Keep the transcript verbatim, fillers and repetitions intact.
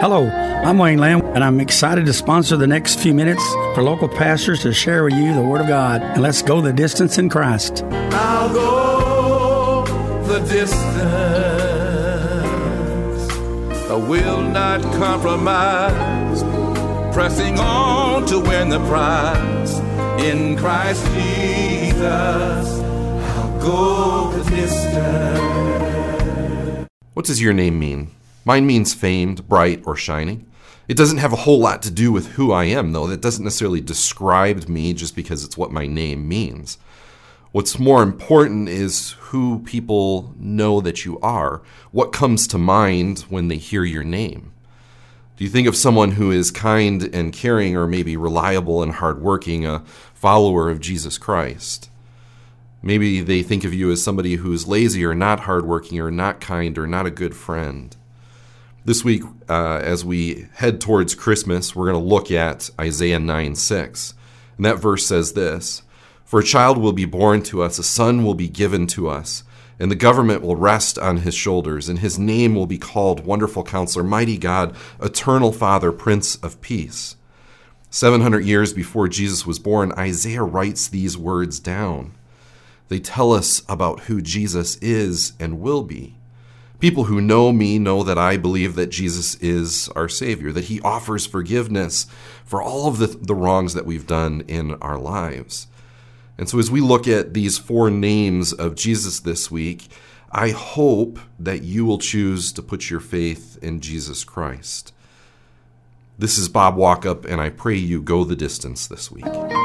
Hello, I'm Wayne Lamb, and I'm excited to sponsor the next few minutes for local pastors to share with you the Word of God. And let's go the distance in Christ. I'll go the distance. I will not compromise. Pressing on to win the prize. In Christ Jesus, I'll go the distance. What does your name mean? Mine means famed, bright, or shining. It doesn't have a whole lot to do with who I am, though. That doesn't necessarily describe me just because it's what my name means. What's more important is who people know that you are. What comes to mind when they hear your name? Do you think of someone who is kind and caring, or maybe reliable and hardworking, a follower of Jesus Christ? Maybe they think of you as somebody who's lazy or not hardworking or not kind or not a good friend. This week, uh, as we head towards Christmas, we're going to look at Isaiah nine six. And that verse says this: "For a child will be born to us, a son will be given to us, and the government will rest on his shoulders, and his name will be called Wonderful Counselor, Mighty God, Eternal Father, Prince of Peace." seven hundred years before Jesus was born, Isaiah writes these words down. They tell us about who Jesus is and will be. People who know me know that I believe that Jesus is our Savior, that he offers forgiveness for all of the, the wrongs that we've done in our lives. And so as we look at these four names of Jesus this week, I hope that you will choose to put your faith in Jesus Christ. This is Bob Walkup, and I pray you go the distance this week.